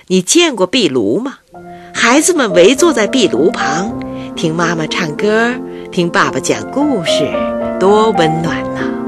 你见过壁炉吗？孩子们围坐在壁炉旁，听妈妈唱歌，听爸爸讲故事，多温暖呢。